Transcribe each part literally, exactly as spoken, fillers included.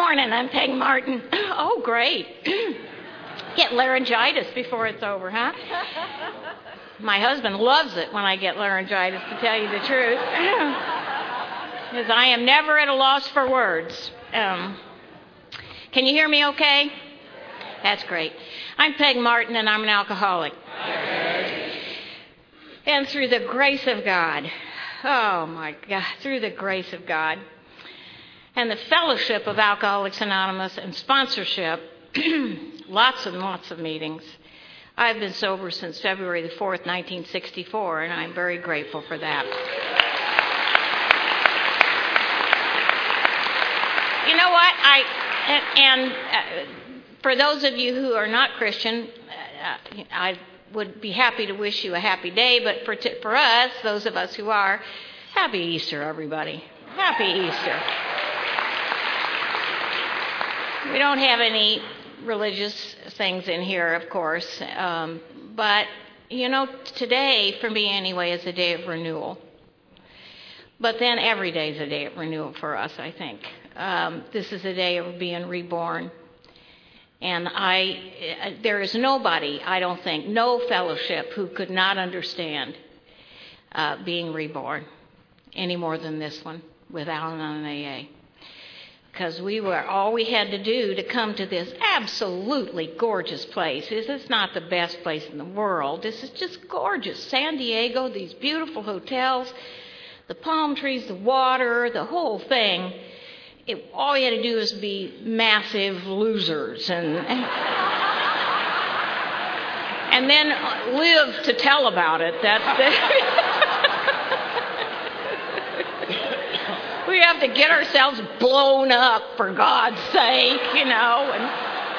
morning. I'm Peg Martin. Oh, great. Get laryngitis before it's over, huh? My husband loves it when I get laryngitis, to tell you the truth, because I am never at a loss for words. Um, can you hear me okay? That's great. I'm Peg Martin, and I'm an alcoholic. And through the grace of God, oh my God, through the grace of God, and the fellowship of Alcoholics Anonymous and sponsorship, lots and lots of meetings, I've been sober since February the fourth, nineteen sixty-four, and I'm very grateful for that. You know what? I and, and uh, for those of you who are not Christian, uh, I would be happy to wish you a happy day, but for t- for us, those of us who are, happy Easter, everybody. Happy Easter. We don't have any religious things in here, of course, um, but, you know, today, for me anyway, is a day of renewal. But then every day is a day of renewal for us, I think. Um, this is a day of being reborn. And I, there is nobody, I don't think, no fellowship who could not understand uh, being reborn any more than this one with Al-Anon A A. Because we were, all we had to do to come to this absolutely gorgeous place is it's not the best place in the world. This is just gorgeous. San Diego, these beautiful hotels, the palm trees, the water, the whole thing. It, all you had to do is be massive losers and and then live to tell about it. That's the we have to get ourselves blown up, for God's sake, you know. And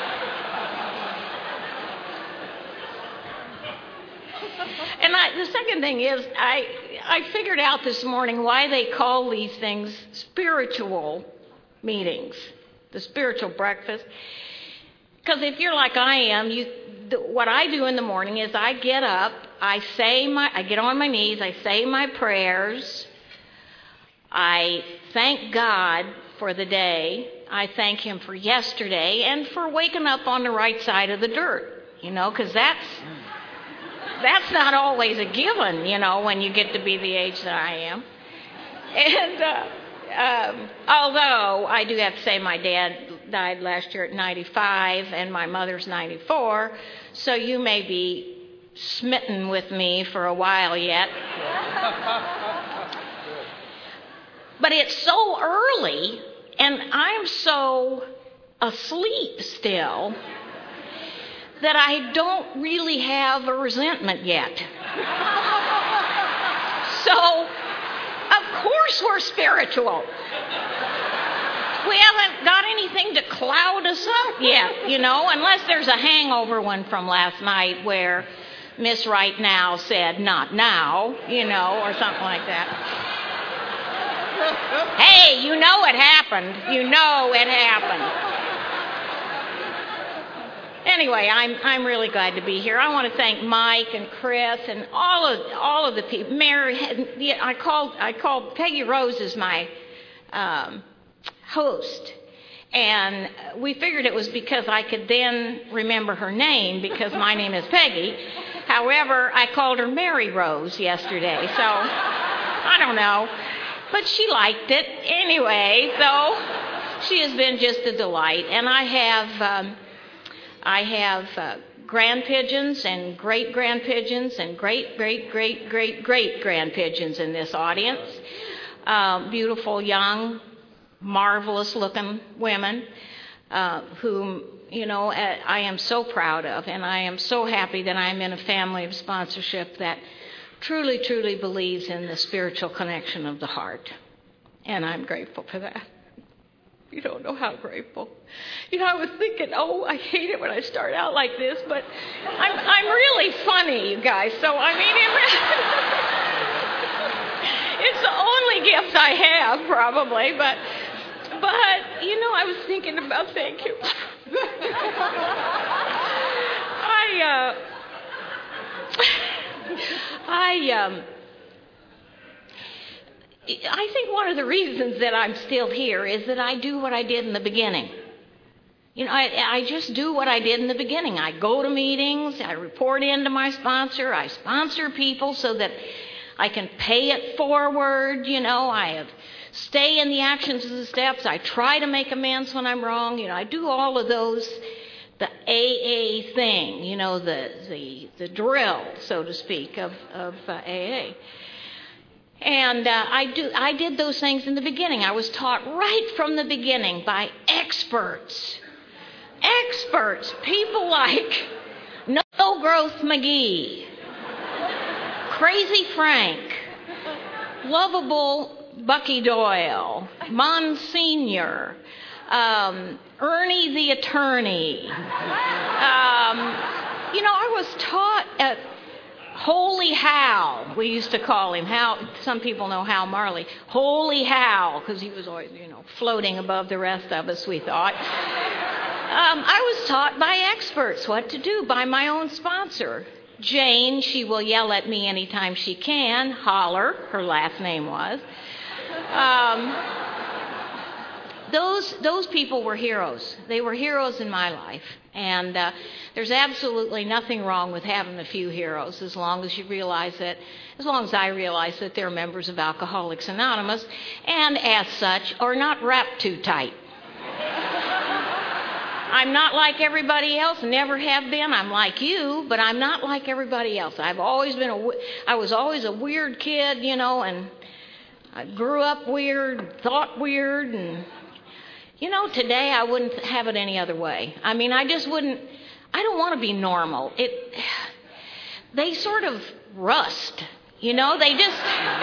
and I, the second thing is, I I figured out this morning why they call these things spiritual meetings, the spiritual breakfast. Because if you're like I am, you the, what I do in the morning is I get up, I say my, I get on my knees, I say my prayers. I thank God for the day. I thank Him for yesterday and for waking up on the right side of the dirt, you know, because that's that's not always a given, you know, when you get to be the age that I am. And uh, um, although I do have to say my dad died last year at ninety-five and my mother's ninety-four, so you may be smitten with me for a while yet. But it's so early, and I'm so asleep still, that I don't really have a resentment yet. So, of course we're spiritual. We haven't got anything to cloud us up yet, you know, unless there's a hangover one from last night where Miss Right Now said, not now, you know, or something like that. Hey, you know it happened. You know it happened. Anyway, I'm I'm really glad to be here. I want to thank Mike and Chris and all of all of the people. Mary, I called I called Peggy Rose is my um, host, and we figured it was because I could then remember her name because my name is Peggy. However, I called her Mary Rose yesterday, so I don't know. But she liked it anyway, so she has been just a delight. And I have, um, I have uh, grand pigeons and great grand pigeons and great, great, great, great, great grand pigeons in this audience. Uh, beautiful, young, marvelous-looking women uh, whom, you know, I am so proud of. And I am so happy that I'm in a family of sponsorship that truly, truly believes in the spiritual connection of the heart. And I'm grateful for that. You don't know how grateful. You know, I was thinking, oh, I hate it when I start out like this, but I'm I'm really funny, you guys. So, I mean, it, it's the only gift I have, probably. But, but you know, I was thinking about, thank you. I, uh... I um, I think one of the reasons that I'm still here is that I do what I did in the beginning. You know, I, I just do what I did in the beginning. I go to meetings, I report in to my sponsor, I sponsor people so that I can pay it forward. You know, I have stay in the actions of the steps. I try to make amends when I'm wrong. You know, I do all of those, the A A thing, you know, the the, the drill, so to speak, of, of uh, A A. And uh, I do. I did those things in the beginning. I was taught right from the beginning by experts. Experts, people like No Growth McGee, Crazy Frank, Lovable Bucky Doyle, Monsignor, um, Ernie the Attorney. Um, you know, I was taught at Holy Hal, we used to call him. Hal, some people know Hal Marley. Holy Hal, because he was always, you know, floating above the rest of us, we thought. Um, I was taught by experts what to do, by my own sponsor. Jane, she will yell at me anytime she can. Holler, her last name was. Um, those those people were heroes. They were heroes in my life. And uh, there's absolutely nothing wrong with having a few heroes as long as you realize that, as long as I realize that they're members of Alcoholics Anonymous and as such are not wrapped too tight. I'm not like everybody else, never have been. I'm like you, but I'm not like everybody else. I've always been a, I was always a weird kid, you know, and I grew up weird, thought weird, and, you know, today I wouldn't have it any other way. I mean, I just wouldn't, I don't want to be normal. It, they sort of rust, you know, they just,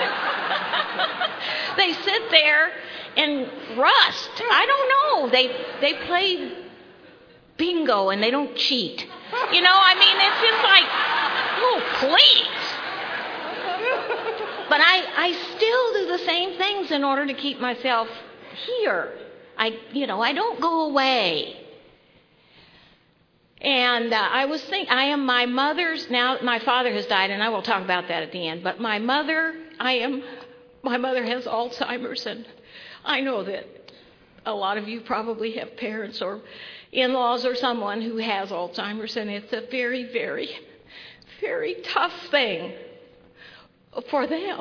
they sit there and rust. I don't know. They, they play bingo and they don't cheat. You know, I mean, it's just like, oh, please. But I, I still do the same things in order to keep myself here. I, you know, I don't go away. And uh, I was thinking, I am my mother's, now my father has died, and I will talk about that at the end. But my mother, I am, my mother has Alzheimer's, and I know that a lot of you probably have parents or in-laws or someone who has Alzheimer's, and it's a very, very, very tough thing for them.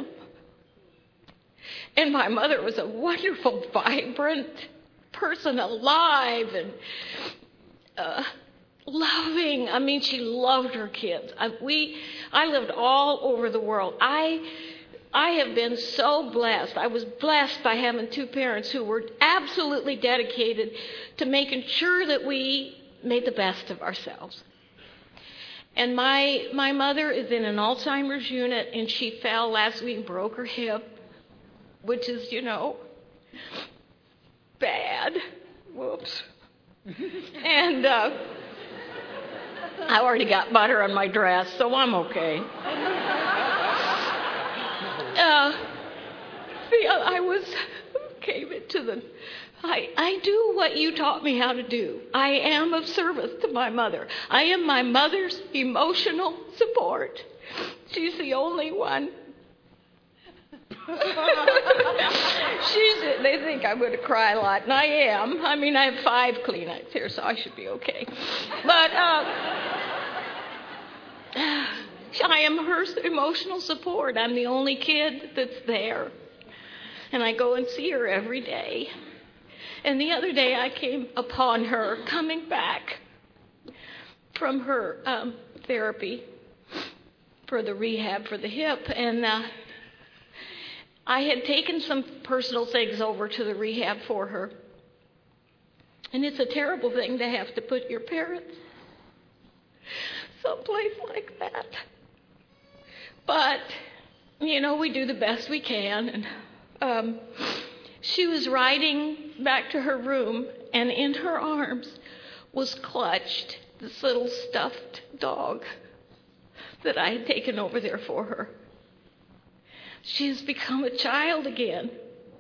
And my mother was a wonderful, vibrant person, alive and uh, loving. I mean, she loved her kids. I, we, I lived all over the world. I, I have been so blessed. I was blessed by having two parents who were absolutely dedicated to making sure that we made the best of ourselves. And my my mother is in an Alzheimer's unit, and she fell last week and broke her hip, which is, you know, bad. Whoops. And uh, I already got butter on my dress, so I'm okay. Uh, the, I was came into the. I, I do what you taught me how to do. I am of service to my mother. I am my mother's emotional support. She's the only one. She's. They think I'm going to cry a lot, and I am. I mean, I have five Kleenex here, so I should be okay. But uh, I am her emotional support. I'm the only kid that's there, and I go and see her every day. And the other day I came upon her coming back from her um, therapy for the rehab for the hip. And uh, I had taken some personal things over to the rehab for her. And it's a terrible thing to have to put your parents someplace like that. But, you know, we do the best we can. And um, she was riding back to her room, and in her arms was clutched this little stuffed dog that I had taken over there for her. She has become a child again.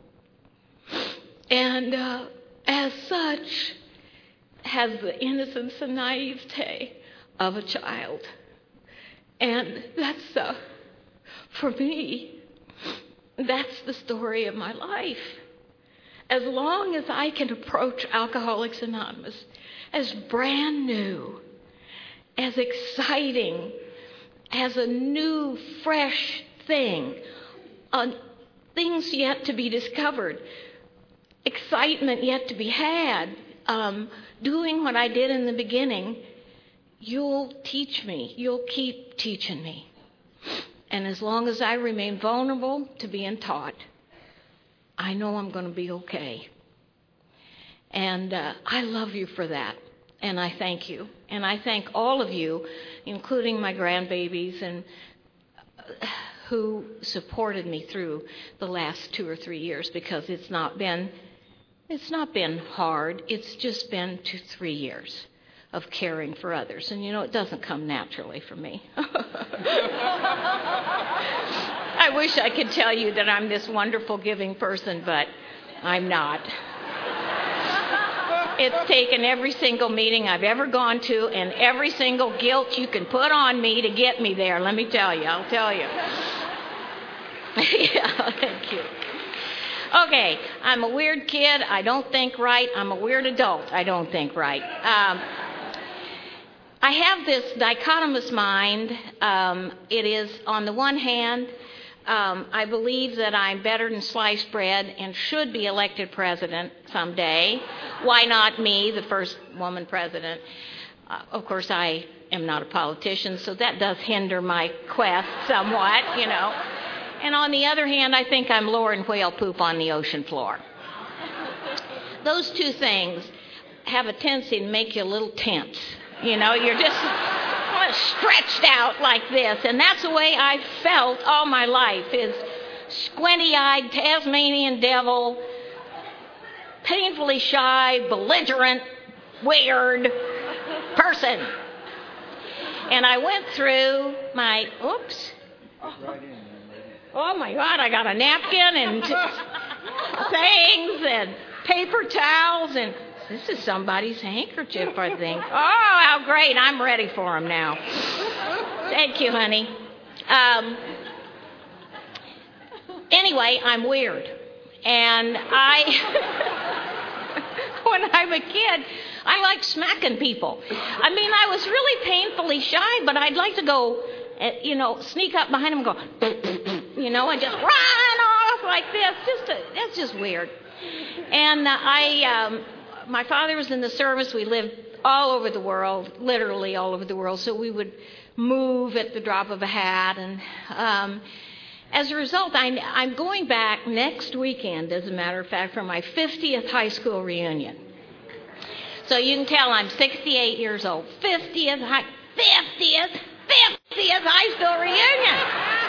And uh, as such, has the innocence and naivete of a child. And that's, uh, for me, that's the story of my life. As long as I can approach Alcoholics Anonymous as brand new, as exciting, as a new, fresh thing, uh, things yet to be discovered, excitement yet to be had, um, doing what I did in the beginning. You'll teach me. You'll keep teaching me. And as long as I remain vulnerable to being taught, I know I'm going to be okay. And uh, I love you for that. And I thank you. And I thank all of you, including my grandbabies, and uh, who supported me through the last two or three years, because it's not been, it's not been hard. It's just been two, three years of caring for others. And, you know, it doesn't come naturally for me. I wish I could tell you that I'm this wonderful, giving person, but I'm not. It's taken every single meeting I've ever gone to and every single guilt you can put on me to get me there. Let me tell you. I'll tell you. Yeah, thank you. Okay, I'm a weird kid. I don't think right. I'm a weird adult. I don't think right. Um, I have this dichotomous mind. Um, it is, on the one hand, um, I believe that I'm better than sliced bread and should be elected president someday. Why not me, the first woman president? Uh, of course, I am not a politician, so that does hinder my quest somewhat, you know. And on the other hand, I think I'm lowering whale poop on the ocean floor. Those two things have a tendency to make you a little tense. You know, you're just stretched out like this. And that's the way I've felt all my life, is squinty-eyed Tasmanian devil, painfully shy, belligerent, weird person. And I went through my, oops. Oh my God, I got a napkin and things and paper towels, and this is somebody's handkerchief, I think. Oh, how great. I'm ready for him now. Thank you, honey. Um, anyway, I'm weird. And I, when I'm a kid, I like smacking people. I mean, I was really painfully shy, but I'd like to go, you know, sneak up behind him and go, you know, and just run off like this. Just a, that's just weird. And uh, I... Um, My father was in the service. We lived all over the world, literally all over the world. So we would move at the drop of a hat. And um, as a result, I, I'm going back next weekend, as a matter of fact, for my fiftieth high school reunion. So you can tell I'm sixty-eight years old. fiftieth high, fiftieth, fiftieth high school reunion.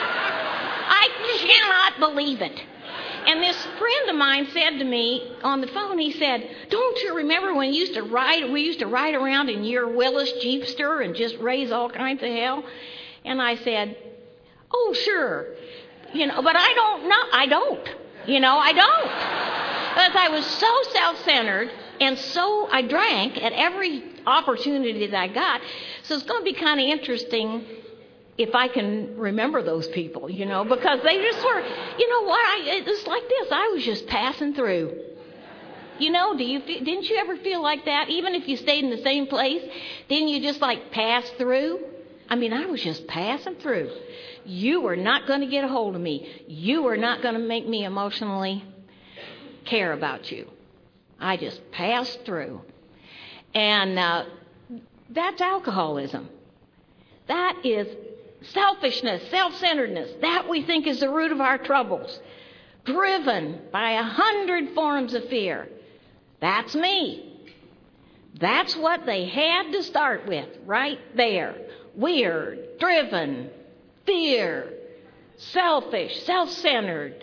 I cannot believe it. And this friend of mine said to me on the phone, he said, don't you remember when you used to ride, we used to ride around in your Willis Jeepster and just raise all kinds of hell? And I said, oh, sure. You know, but I don't know. I don't. You know, I don't. Because I was so self-centered, and so I drank at every opportunity that I got. So it's going to be kind of interesting if I can remember those people, you know, because they just were, you know what, I, it was like this. I was just passing through. You know, do you didn't you ever feel like that? Even if you stayed in the same place, didn't you just like pass through? I mean, I was just passing through. You were not going to get a hold of me. You were not going to make me emotionally care about you. I just passed through. And uh, that's alcoholism. That is selfishness, self-centeredness. That we think is the root of our troubles. Driven by a hundred forms of fear. That's me. That's what they had to start with, right there. Weird, driven, fear, selfish, self-centered,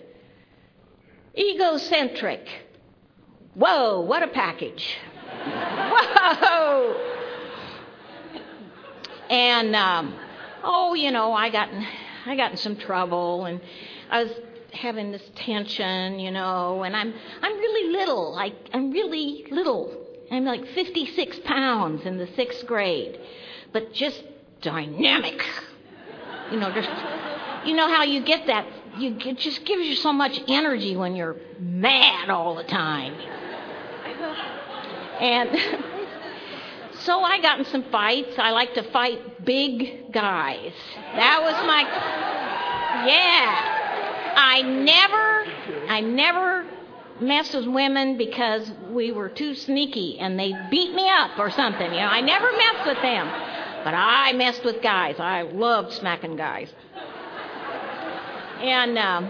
egocentric. Whoa, what a package. Whoa! And, um, oh, you know, I got, in, I got in some trouble, and I was having this tension, you know, and I'm, I'm really little, like, I'm really little. I'm like fifty-six pounds in the sixth grade, but just dynamic. You know, just, you know how you get that, you, it just gives you so much energy when you're mad all the time. And So I got in some fights. I like to fight big guys. That was my, yeah. I never, I never messed with women because we were too sneaky and they beat me up or something. You know, I never messed with them. But I messed with guys. I loved smacking guys. And um,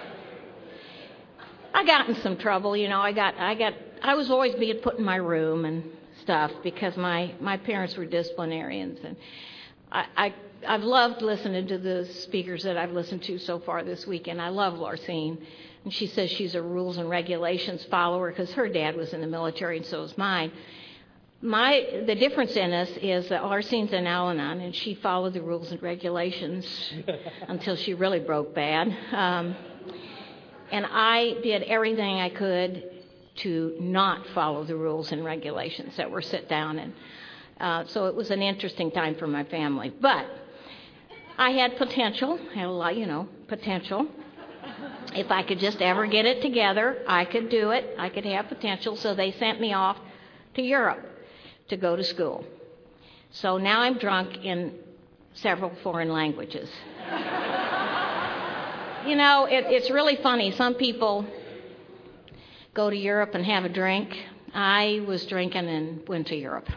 I got in some trouble. You know, I got, I got, I was always being put in my room and stuff because my, my parents were disciplinarians, and I, I I've loved listening to the speakers that I've listened to so far this weekend. I love Larsine, and she says she's a rules and regulations follower because her dad was in the military and so is mine. My the difference in us is that Larsine's an Al-Anon, and she followed the rules and regulations until she really broke bad, um, and I did everything I could to not follow the rules and regulations that were set down. And uh, so it was an interesting time for my family. But I had potential, had a lot, you know, potential. If I could just ever get it together, I could do it. I could have potential. So they sent me off to Europe to go to school. So now I'm drunk in several foreign languages. You know, it, it's really funny. Some people go to Europe and have a drink. I was drinking and went to Europe.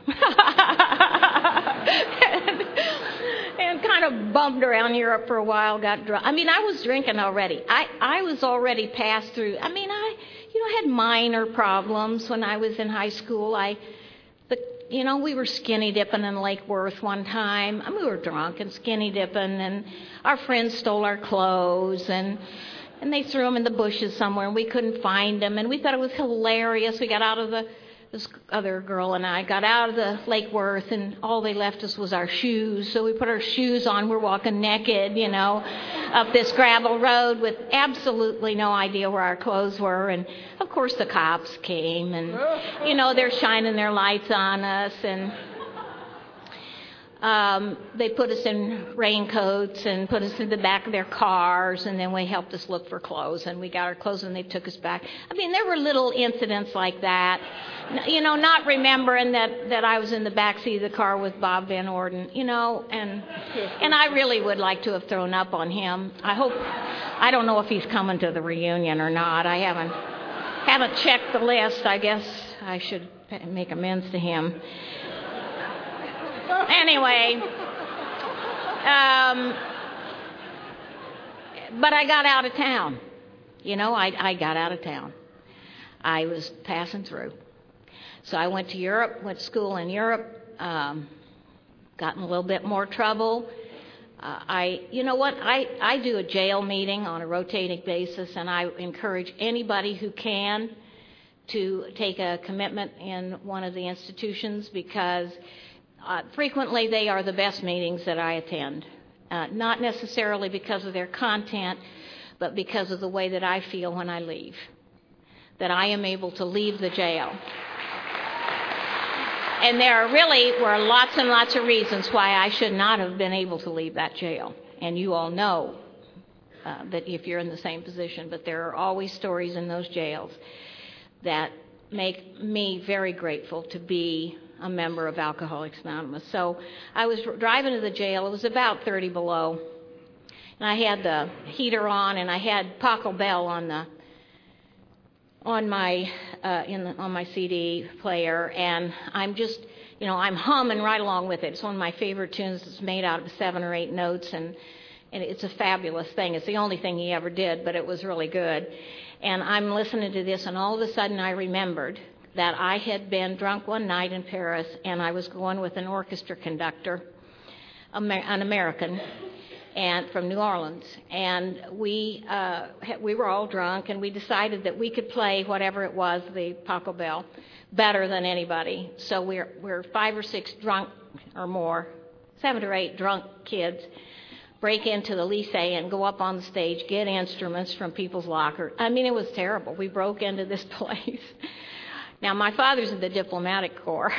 and, and kind of bumped around Europe for a while, got drunk. I mean, I was drinking already. I, I was already passed through. I mean, I, you know, had minor problems when I was in high school. I, but, you know, we were skinny dipping in Lake Worth one time. I mean, we were drunk and skinny dipping, and our friends stole our clothes, and And they threw them in the bushes somewhere, and we couldn't find them. And we thought it was hilarious. We got out of the, this other girl and I got out of the Lake Worth, and all they left us was our shoes. So we put our shoes on. We're walking naked, you know, up this gravel road with absolutely no idea where our clothes were. And, of course, the cops came, and, you know, they're shining their lights on us, and Um, they put us in raincoats and put us in the back of their cars, and then they helped us look for clothes, and we got our clothes, and they took us back. I mean, there were little incidents like that, you know, not remembering that, that I was in the back seat of the car with Bob Van Orden, you know, and and I really would like to have thrown up on him. I hope, I don't know if he's coming to the reunion or not. I haven't haven't checked the list. I guess I should make amends to him. Anyway, um, but I got out of town. You know, I, I got out of town. I was passing through. So I went to Europe, went to school in Europe, um, got in a little bit more trouble. Uh, I, you know what, I, I do a jail meeting on a rotating basis, and I encourage anybody who can to take a commitment in one of the institutions, because Uh, frequently, they are the best meetings that I attend, uh, not necessarily because of their content, but because of the way that I feel when I leave, that I am able to leave the jail. And there are really were lots and lots of reasons why I should not have been able to leave that jail. And you all know uh, that if you're in the same position, but there are always stories in those jails that make me very grateful to be a member of Alcoholics Anonymous. So I was driving to the jail. It was about thirty below, and I had the heater on, and I had Paco Bell on the on my uh, in the, on my C D player, and I'm just, you know, I'm humming right along with it. It's one of my favorite tunes. It's made out of seven or eight notes, and and it's a fabulous thing. It's the only thing he ever did, but it was really good. And I'm listening to this, and all of a sudden I remembered that I had been drunk one night in Paris, and I was going with an orchestra conductor, an American, and from New Orleans. And we uh, we were all drunk, and we decided that we could play whatever it was, the Paco Bell, better than anybody. So we're we're five or six drunk or more, seven or eight drunk kids, break into the lycée and go up on the stage, get instruments from people's lockers. I mean, it was terrible. We broke into this place. Now, my father's in the diplomatic corps,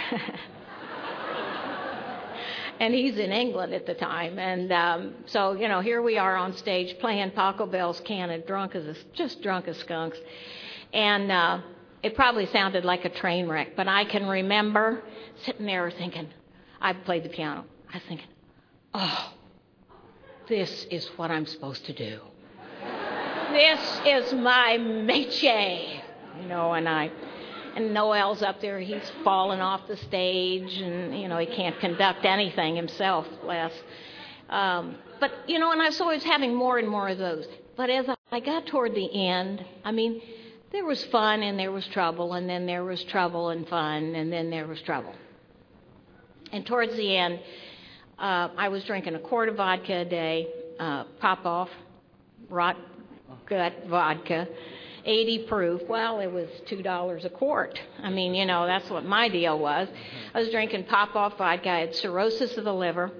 and he's in England at the time. And um, so, you know, here we are on stage playing Paco Bell's Canon, drunk as a, just drunk as skunks. And uh, it probably sounded like a train wreck, but I can remember sitting there thinking, I played the piano. I was thinking, oh, this is what I'm supposed to do. This is my métier, you know, and I, and Noel's up there, he's fallen off the stage, and, you know, he can't conduct anything himself, bless. Um, but, you know, and I was always having more and more of those. But as I got toward the end, I mean, there was fun and there was trouble, and then there was trouble and fun, and then there was trouble. And towards the end, uh, I was drinking a quart of vodka a day, uh, Popov, rot gut vodka, eighty proof. Well, it was two dollars a quart. I mean, you know, that's what my deal was. I was drinking Popov vodka. I had cirrhosis of the liver.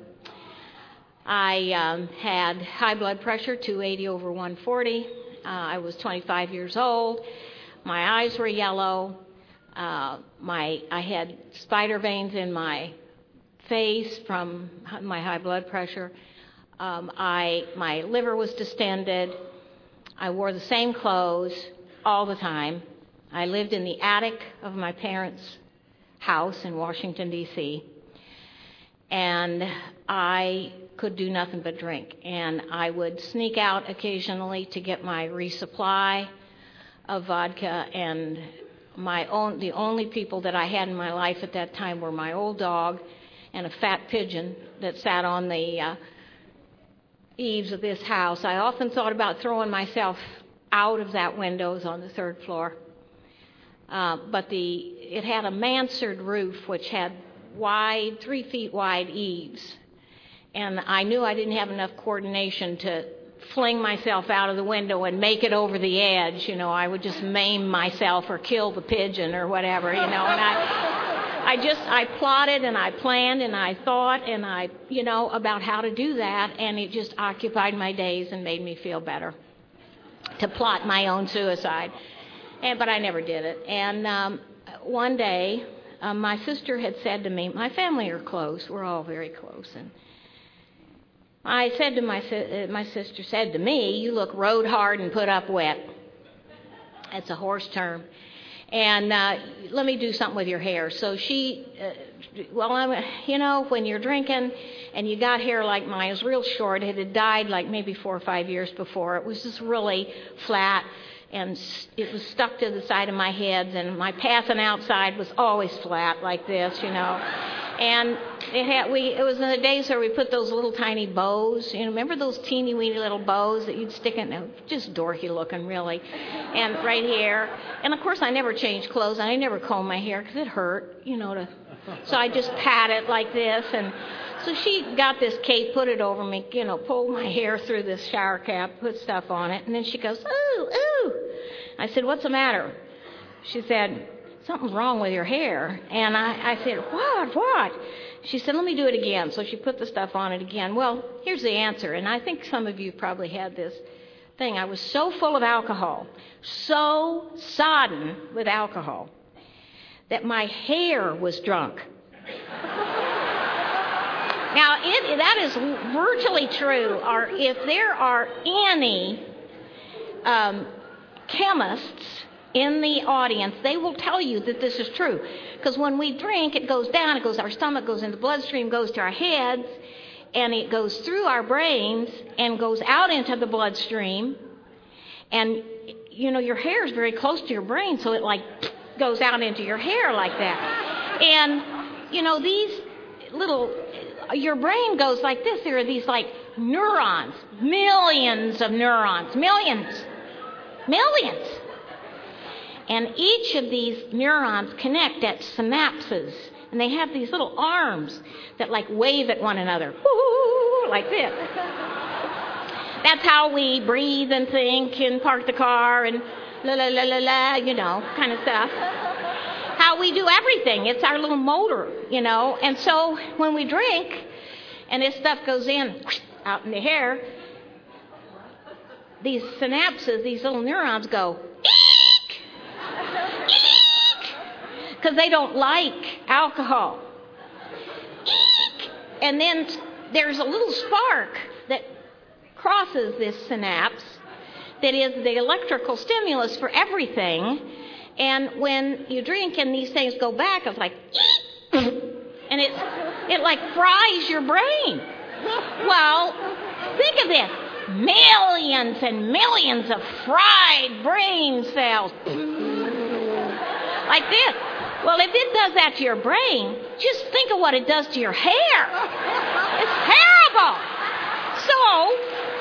I um, had high blood pressure, two eighty over one forty. Uh, I was twenty-five years old. My eyes were yellow. Uh, my I had spider veins in my face from my high blood pressure. Um, I my liver was distended. I wore the same clothes all the time. I lived in the attic of my parents' house in Washington, D C, and I could do nothing but drink. And I would sneak out occasionally to get my resupply of vodka, and my own the only people that I had in my life at that time were my old dog and a fat pigeon that sat on the uh, eaves of this house. I often thought about throwing myself out of that window. It was on the third floor. Uh, but the it had a mansard roof which had wide, three feet wide eaves. And I knew I didn't have enough coordination to fling myself out of the window and make it over the edge. You know, I would just maim myself or kill the pigeon or whatever, you know. And I, I just, I plotted and I planned and I thought and I, you know, about how to do that. And it just occupied my days and made me feel better to plot my own suicide. And, but I never did it. And um, one day, uh, my sister had said to me, my family are close. We're all very close. And I said to my si- uh, my sister said to me, "You look rode hard and put up wet." That's a horse term. And uh, let me do something with your hair. So she, uh, well, I'm, you know, when you're drinking and you got hair like mine, it was real short. It had died like maybe four or five years before. It was just really flat, and it was stuck to the side of my head. And my passing outside was always flat like this, you know. And it had we it was in the days where we put those little tiny bows. You know, remember those teeny weeny little bows that you'd stick in? Just dorky looking, really. And right here. And of course, I never changed clothes. I never combed my hair because it hurt, you know. To so I just pat it like this. And so she got this cape, put it over me, you know, pulled my hair through this shower cap, put stuff on it, and then she goes, "Ooh, ooh." I said, "What's the matter?" She said, "Something's wrong with your hair." And I, I said, what, what? She said, "Let me do it again." So she put the stuff on it again. Well, here's the answer. And I think some of you probably had this thing. I was so full of alcohol, so sodden with alcohol, that my hair was drunk. Now, it, that is virtually true. Or if there are any um, chemists in the audience, they will tell you that this is true. Because when we drink, it goes down, it goes to our stomach, goes into the bloodstream, goes to our heads, and it goes through our brains and goes out into the bloodstream. And, you know, your hair is very close to your brain, so it, like, goes out into your hair like that. And, you know, these little, your brain goes like this. There are these, like, neurons, millions of neurons, millions, millions. And each of these neurons connect at synapses. And they have these little arms that like wave at one another. Woo, like this. That's how we breathe and think and park the car and la la la la la, you know, kind of stuff. How we do everything. It's our little motor, you know. And so when we drink and this stuff goes in, out in the hair, these synapses, these little neurons go, because they don't like alcohol. And then there's a little spark that crosses this synapse that is the electrical stimulus for everything. And when you drink and these things go back, it's like, and it, it like fries your brain. Well, think of this. Millions and millions of fried brain cells. Like this. Well, if it does that to your brain, just think of what it does to your hair. It's terrible. So,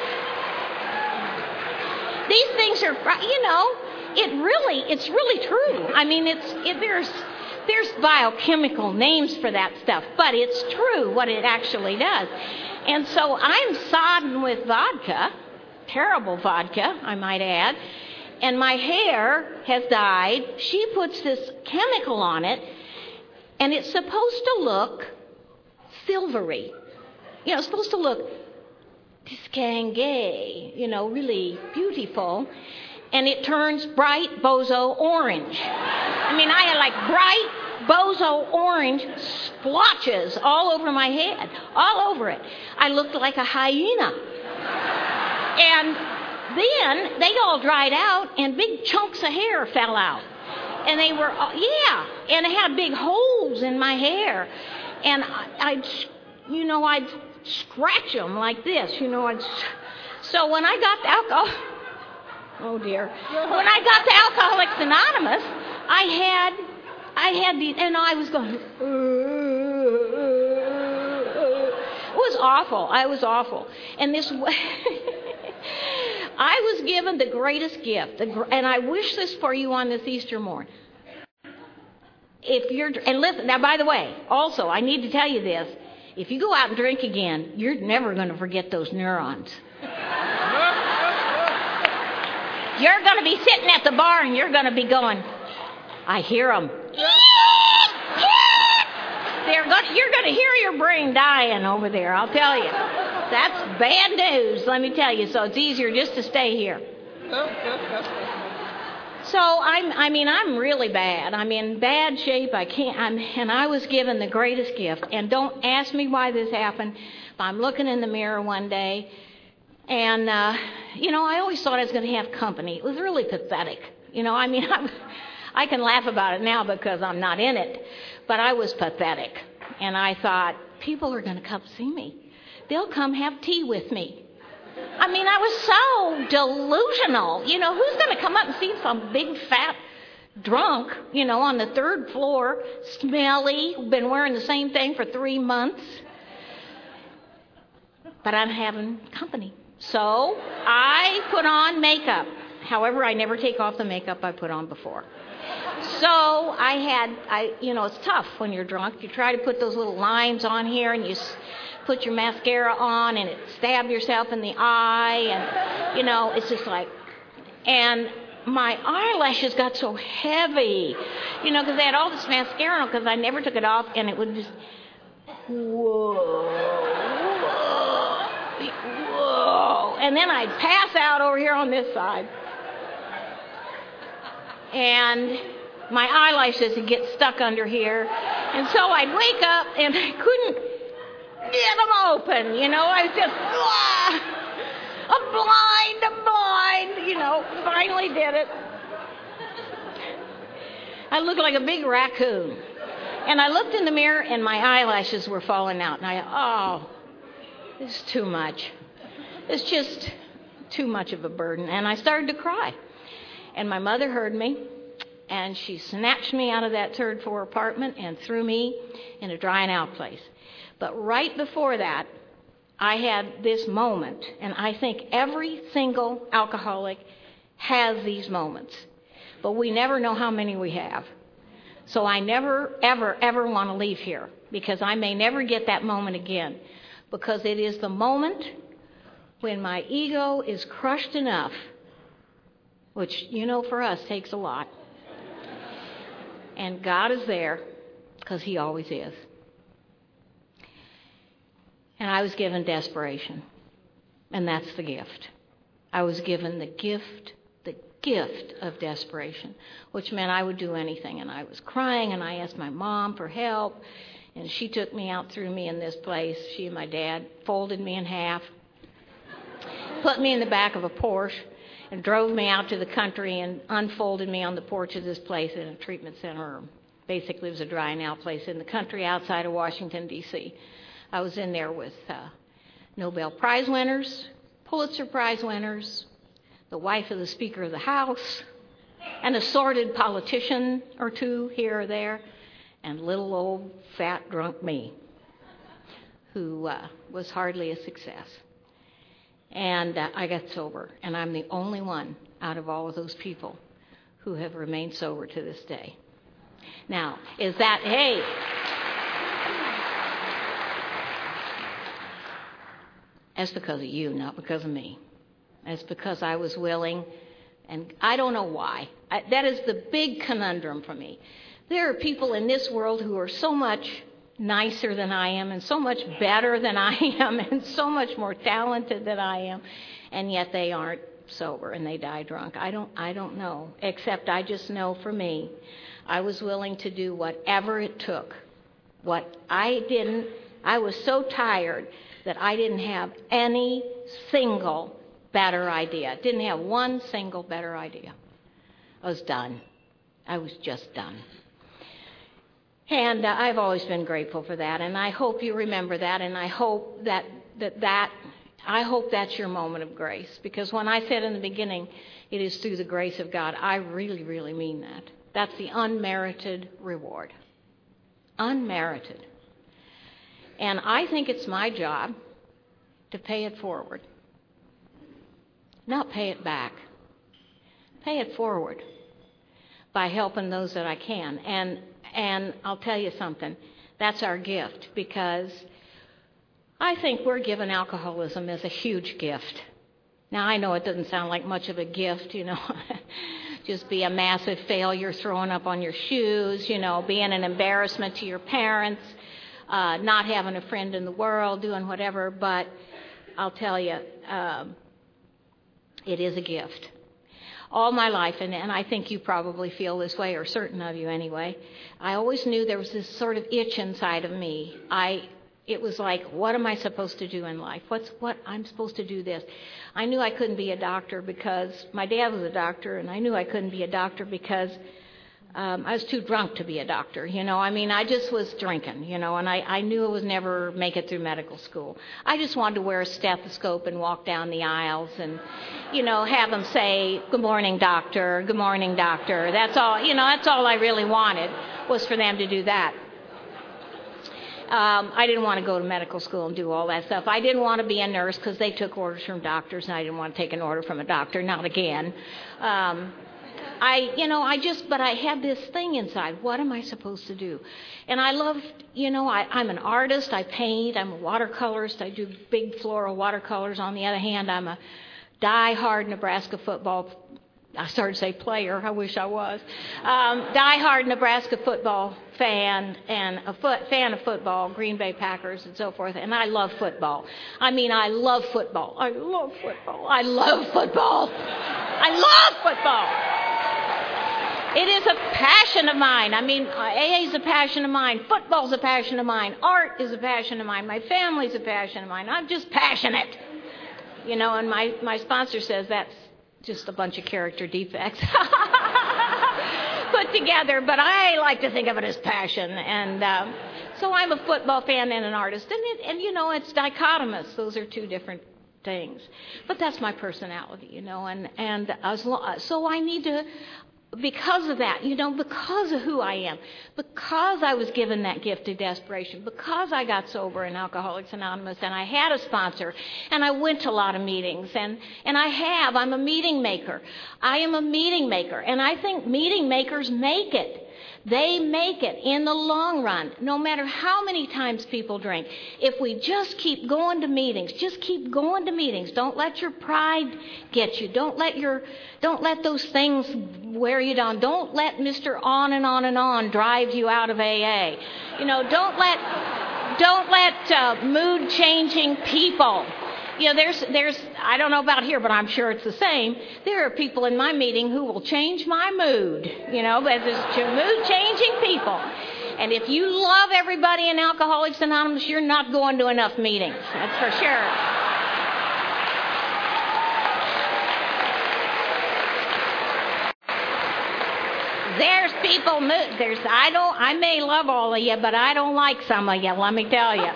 these things are, you know, it really, it's really true. I mean, it's it, there's there's biochemical names for that stuff, but it's true what it actually does. And so I'm sodden with vodka, terrible vodka, I might add, and my hair has dyed. She puts this chemical on it, and it's supposed to look silvery. You know, it's supposed to look distingué, you know, really beautiful. And it turns bright bozo orange. I mean, I had like bright bozo orange splotches all over my head, all over it. I looked like a hyena. And then they all dried out and big chunks of hair fell out. And they were, yeah, and it had big holes in my hair. And I'd, you know, I'd scratch them like this, you know. I'd, so when I got the alcohol, oh dear, when I got to Alcoholics Anonymous, I had, I had the, and I was going, uh, uh, uh. It was awful. I was awful. And this, I was given the greatest gift, and I wish this for you on this Easter morn. If you're, and listen, now by the way, also, I need to tell you this. If you go out and drink again, you're never going to forget those neurons. You're going to be sitting at the bar and you're going to be going, I hear them. They're going, you're going to hear your brain dying over there, I'll tell you. That's bad news, let me tell you. So it's easier just to stay here. So I'm, I mean, I'm really bad. I'm in bad shape. I can't, I'm, and I was given the greatest gift. And don't ask me why this happened. But I'm looking in the mirror one day, and, uh, you know, I always thought I was going to have company. It was really pathetic. You know, I mean, I, I can laugh about it now because I'm not in it. But I was pathetic. And I thought, people are going to come see me. They'll come have tea with me. I mean, I was so delusional. You know, who's going to come up and see some big fat drunk, you know, on the third floor, smelly, been wearing the same thing for three months. But I'm having company. So I put on makeup. However, I never take off the makeup I put on before. So I had, I, you know, it's tough when you're drunk. You try to put those little lines on here and you put your mascara on and it stab yourself in the eye, and you know, it's just like, and my eyelashes got so heavy, you know, because they had all this mascara on because I never took it off, and it would just, whoa, whoa, whoa, and then I'd pass out over here on this side, and my eyelashes would get stuck under here, and so I'd wake up and I couldn't get them open, you know. I was just, ah, I'm blind, I'm blind, you know. Finally did it. I looked like a big raccoon. And I looked in the mirror and my eyelashes were falling out. And I, oh, this is too much. It's just too much of a burden. And I started to cry. And my mother heard me. And she snatched me out of that third floor apartment and threw me in a drying out place. But right before that, I had this moment, and I think every single alcoholic has these moments, but we never know how many we have. So I never, ever, ever want to leave here, because I may never get that moment again, because it is the moment when my ego is crushed enough, which, you know, for us takes a lot, and God is there, because He always is. And I was given desperation. And that's the gift. I was given the gift, the gift of desperation, which meant I would do anything. And I was crying, and I asked my mom for help. And she took me out, threw me in this place. She and my dad folded me in half, put me in the back of a Porsche, and drove me out to the country and unfolded me on the porch of this place in a treatment center. Basically, it was a dry and out place in the country outside of Washington, D C I was in there with uh, Nobel Prize winners, Pulitzer Prize winners, the wife of the Speaker of the House, an assorted politician or two here or there, and little old fat drunk me, who uh, was hardly a success. And uh, I got sober, and I'm the only one out of all of those people who have remained sober to this day. Now, is that, hey, that's because of you, not because of me. That's because I was willing, and I don't know why. I, that is the big conundrum for me. There are people in this world who are so much nicer than I am, and so much better than I am, and so much more talented than I am, and yet they aren't sober and they die drunk. I don't I don't know, except I just know for me, I was willing to do whatever it took. What I didn't, I was so tired that I didn't have any single better idea. Didn't have one single better idea. I was done. I was just done. And uh, I've always been grateful for that, and I hope you remember that, and I hope that, that that I hope that's your moment of grace, because when I said in the beginning, it is through the grace of God, I really, really mean that. That's the unmerited reward. Unmerited. And I think it's my job to pay it forward. Not pay it back. Pay it forward by helping those that I can. And And I'll tell you something, that's our gift, because I think we're given alcoholism as a huge gift. Now, I know it doesn't sound like much of a gift, you know, just be a massive failure throwing up on your shoes, you know, being an embarrassment to your parents, uh, not having a friend in the world, doing whatever, but I'll tell you, um, it is a gift. All my life, and, and I think you probably feel this way, or certain of you anyway, I always knew there was this sort of itch inside of me. I, it was like, what am I supposed to do in life? What's what I'm supposed to do this? I knew I couldn't be a doctor because my dad was a doctor, and I knew I couldn't be a doctor because um, I was too drunk to be a doctor. You know, I mean, I just was drinking, you know, and I, I knew I would never make it through medical school. I just wanted to wear a stethoscope and walk down the aisles and, you know, have them say, good morning, doctor, good morning, doctor. That's all, you know, that's all I really wanted was for them to do that. Um, I didn't want to go to medical school and do all that stuff. I didn't want to be a nurse because they took orders from doctors, and I didn't want to take an order from a doctor, not again. Um, I, you know, I just, but I had this thing inside. What am I supposed to do? And I loved, you know, I, I'm an artist. I paint. I'm a watercolorist. I do big floral watercolors. On the other hand, I'm a die-hard Nebraska football, I started to say player. I wish I was. Um, die-hard Nebraska football fan and a foot, fan of football, Green Bay Packers and so forth. And I love football. I mean, I love football. I love football. I love football. I love football. It is a passion of mine. I mean, A A is a passion of mine. Football's a passion of mine. Art is a passion of mine. My family's a passion of mine. I'm just passionate. You know, and my, my sponsor says that's just a bunch of character defects put together. But I like to think of it as passion. And um, so I'm a football fan and an artist. And, it, and, you know, it's dichotomous. Those are two different things. But that's my personality, you know. And, and as lo- so I need to... Because of that, you know, because of who I am, because I was given that gift of desperation, because I got sober in Alcoholics Anonymous, and I had a sponsor, and I went to a lot of meetings, and, and I have, I'm a meeting maker. I am a meeting maker, and I think meeting makers make it. They make it in the long run, no matter how many times people drink. If we just keep going to meetings, just keep going to meetings. Don't let your pride get you. Don't let your, don't let those things wear you down. Don't let Mister On and On and On drive you out of A A. You know, don't let, don't let uh, mood-changing people. You know, there's, there's, I don't know about here, but I'm sure it's the same. There are people in my meeting who will change my mood, you know, but there's mood-changing people. And if you love everybody in Alcoholics Anonymous, you're not going to enough meetings. That's for sure. People move. There's, I don't, I may love all of you, but I don't like some of you, let me tell you.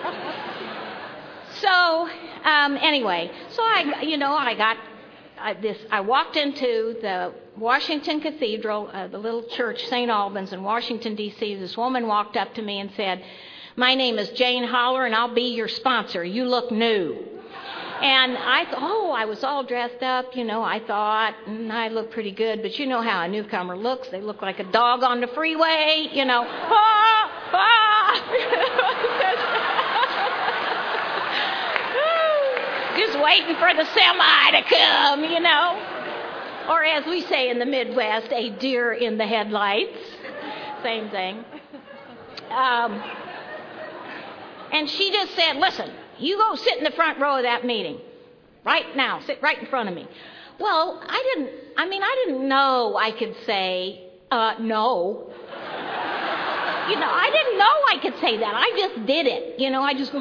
So, um, anyway, so I, you know, I got uh, this, I walked into the Washington Cathedral, uh, the little church, Saint Albans in Washington, D C This woman walked up to me and said, "My name is Jane Holler, and I'll be your sponsor. You look new." And I thought, oh, I was all dressed up, you know, I thought, and I looked pretty good. But you know how a newcomer looks. They look like a dog on the freeway, you know. Ah, ah. Just waiting for the semi to come, you know. Or as we say in the Midwest, a deer in the headlights. Same thing. Um, and she just said, "Listen, you go sit in the front row of that meeting. Right now. Sit right in front of me." Well, I didn't, I mean, I didn't know I could say, uh, no. You know, I didn't know I could say that. I just did it. You know, I just,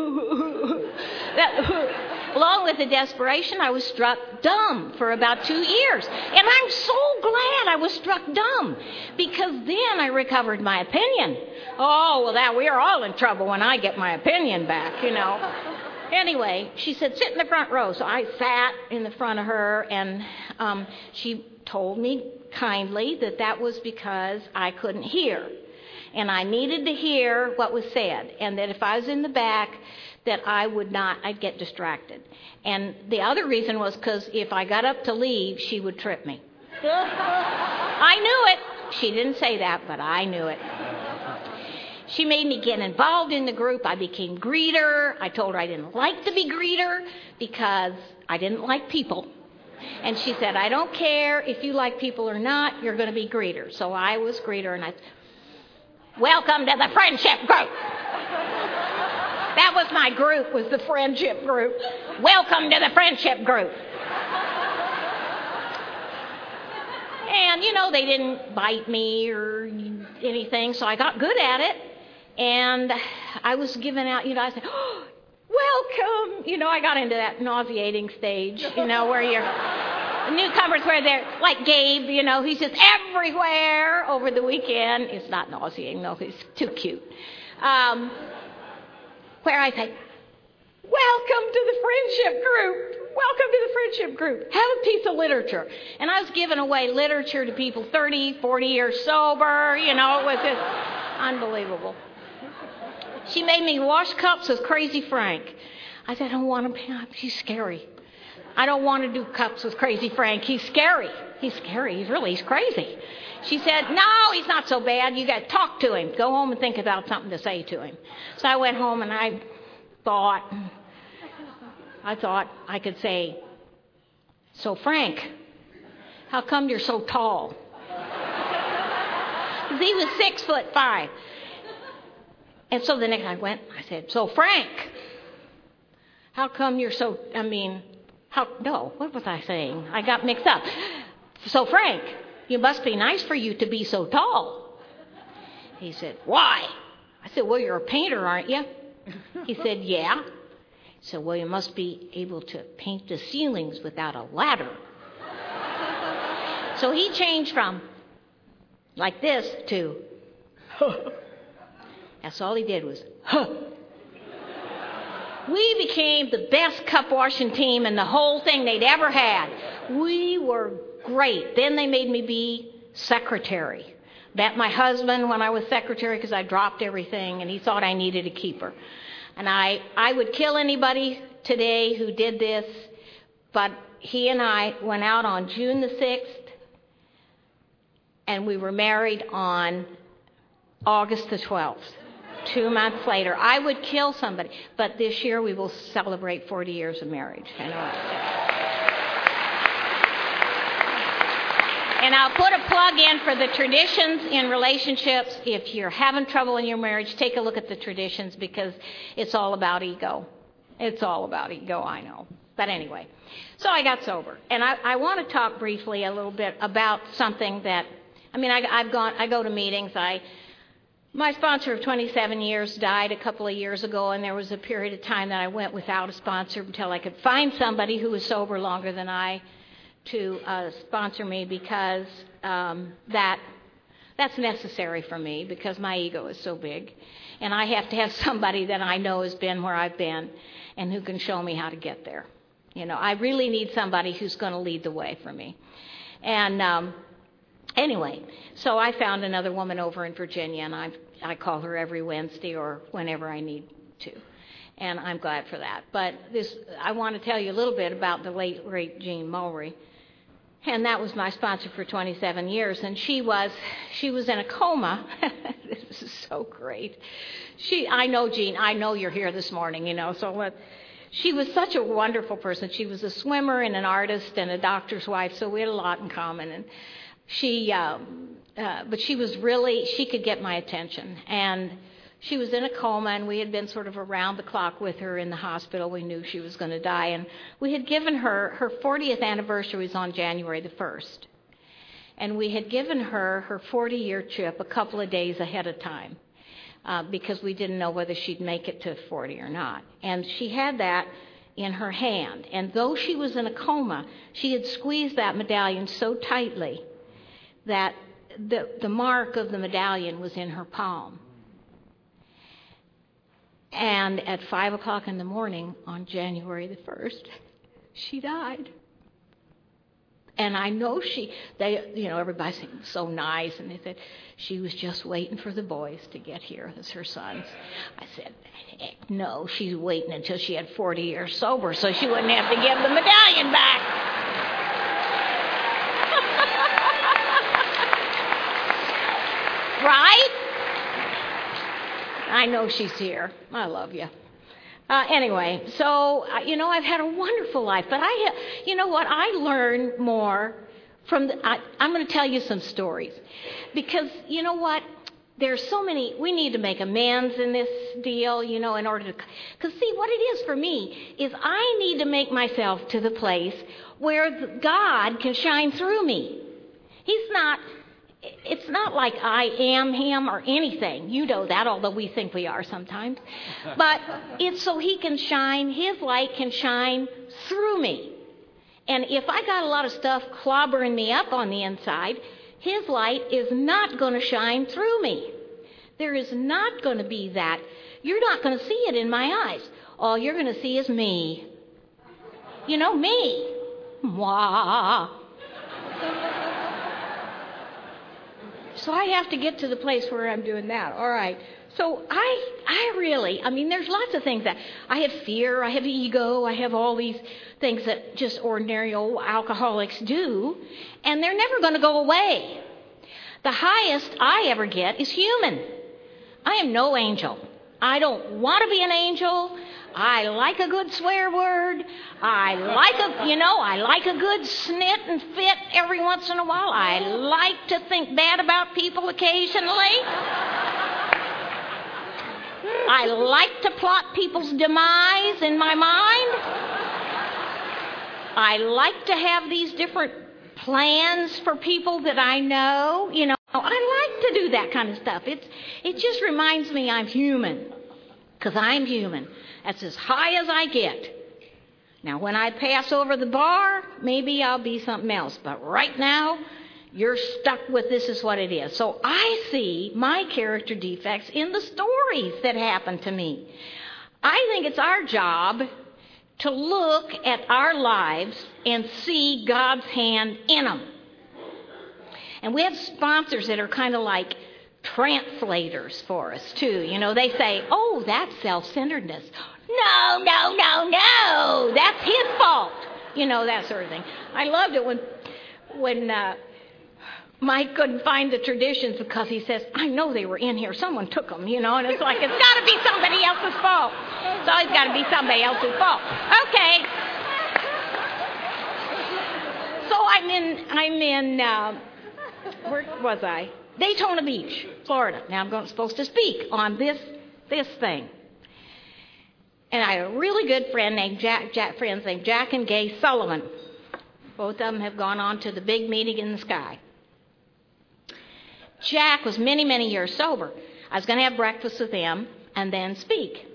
that, along with the desperation, I was struck dumb for about two years. And I'm so glad I was struck dumb, because then I recovered my opinion. Oh, well, that we're all in trouble when I get my opinion back, you know. Anyway, she said, "Sit in the front row." So I sat in the front of her, and um, she told me kindly that that was because I couldn't hear. And I needed to hear what was said, and that if I was in the back, that I would not, I'd get distracted. And the other reason was because if I got up to leave, she would trip me. I knew it. She didn't say that, but I knew it. She made me get involved in the group. I became greeter. I told her I didn't like to be greeter because I didn't like people. And she said, "I don't care if you like people or not, you're going to be greeter." So I was greeter, and I "Welcome to the friendship group." That was my group, was the friendship group. "Welcome to the friendship group." And, you know, they didn't bite me or anything, so I got good at it. And I was giving out, you know, I said, "Oh, welcome." You know, I got into that nauseating stage, you know, where you're... newcomers where they're like Gabe, you know, he's just everywhere over the weekend. It's not nauseating, though. He's too cute. Um, where I say, "Welcome to the friendship group. Welcome to the friendship group. Have a piece of literature." And I was giving away literature to people thirty, forty years sober. You know, it was just unbelievable. She made me wash cups with Crazy Frank. I said, "I don't want to be, he's scary. I don't want to do cups with Crazy Frank. He's scary. He's scary. He's really, he's crazy." She said, "No, he's not so bad. You got to talk to him. Go home and think about something to say to him." So I went home and I thought, I thought I could say, "So Frank, how come you're so tall?" Because he was six foot five. And so the next I went, I said, "So Frank, how come you're so, I mean, How, no, what was I saying? I got mixed up. "So, Frank, you must be nice for you to be so tall." He said, "Why?" I said, "Well, you're a painter, aren't you?" He said, "Yeah." He said, "Well, you must be able to paint the ceilings without a ladder." So he changed from like this to, huh. That's all he did was, huh. We became the best cup washing team in the whole thing they'd ever had. We were great. Then they made me be secretary. Met my husband when I was secretary because I dropped everything, and he thought I needed a keeper. And I, I would kill anybody today who did this, but he and I went out on June the sixth, and we were married on August the twelfth. Two months later. I would kill somebody. But this year we will celebrate forty years of marriage. I know. And I'll put a plug in for the traditions in relationships. If you're having trouble in your marriage, take a look at the traditions, because it's all about ego. It's all about ego, I know. But anyway, so I got sober. And I, I want to talk briefly a little bit about something that, I mean, I, I've gone, I go to meetings, I... My sponsor of twenty-seven years died a couple of years ago, and there was a period of time that I went without a sponsor until I could find somebody who was sober longer than I to uh, sponsor me, because um, that That's necessary for me because my ego is so big. And I have to have somebody that I know has been where I've been and who can show me how to get there. You know, I really need somebody who's going to lead the way for me. And um, anyway, so I found another woman over in Virginia, and I I call her every Wednesday or whenever I need to. And I'm glad for that. But this, I want to tell you a little bit about the late, great Jean Mulry. And that was my sponsor for twenty-seven years. And she was, she was in a coma. This is so great. She, I know, Jean, I know you're here this morning, you know, so let, she was such a wonderful person. She was a swimmer and an artist and a doctor's wife, so we had a lot in common. And she, um, uh, but she was really, she could get my attention. And she was in a coma, and we had been sort of around the clock with her in the hospital. We knew she was going to die, and we had given her, her fortieth anniversary was on January the first. And we had given her her forty-year trip a couple of days ahead of time uh, because we didn't know whether she'd make it to forty or not. And she had that in her hand. And though she was in a coma, she had squeezed that medallion so tightly that the, the mark of the medallion was in her palm. And at five o'clock in the morning on January the first, she died. And I know she, they, you know, everybody said it was so nice, and they said she was just waiting for the boys to get here as her sons. I said, heck no, she's waiting until she had forty years sober so she wouldn't have to give the medallion back. Right? I know she's here. I love you. Uh, anyway, so, uh, you know, I've had a wonderful life. But I, ha- you know what, I learn more from the, I, I'm going to tell you some stories. Because, you know what, there's so many, we need to make amends in this deal, you know, in order to, because see, what it is for me is I need to make myself to the place where God can shine through me. He's not... It's not like I am him or anything. You know that, although we think we are sometimes. But it's so he can shine, his light can shine through me. And if I got a lot of stuff clobbering me up on the inside, his light is not going to shine through me. There is not going to be that. You're not going to see it in my eyes. All you're going to see is me. You know, me. Mwah. So I have to get to the place where I'm doing that. All right. So I I really, I mean, there's lots of things that I have fear, I have ego, I have all these things that just ordinary old alcoholics do, and they're never going to go away. The highest I ever get is human. I am no angel. I don't want to be an angel. I like a good swear word. I like a, you know, I like a good snit and fit every once in a while. I like to think bad about people occasionally. I like to plot people's demise in my mind. I like to have these different plans for people that I know. You know, I like to do that kind of stuff. It's, it just reminds me I'm human, because I'm human. That's as high as I get. Now, when I pass over the bar, maybe I'll be something else. But right now, you're stuck with this is what it is. So I see my character defects in the stories that happen to me. I think it's our job to look at our lives and see God's hand in them. And we have sponsors that are kind of like translators for us, too. You know, they say, oh, that's self-centeredness. No, no, no, no. That's his fault. You know, that sort of thing. I loved it when when uh, Mike couldn't find the traditions because he says, I know they were in here. Someone took them, you know. And it's like, it's got to be somebody else's fault. It's always got to be somebody else's fault. Okay. So I'm in, I'm in, uh, where was I? Daytona Beach, Florida. Now I'm going, supposed to speak on this this thing. And I had a really good friend named Jack, Jack, friends named Jack and Gay Sullivan. Both of them have gone on to the big meeting in the sky. Jack was many, many years sober. I was going to have breakfast with him and then speak.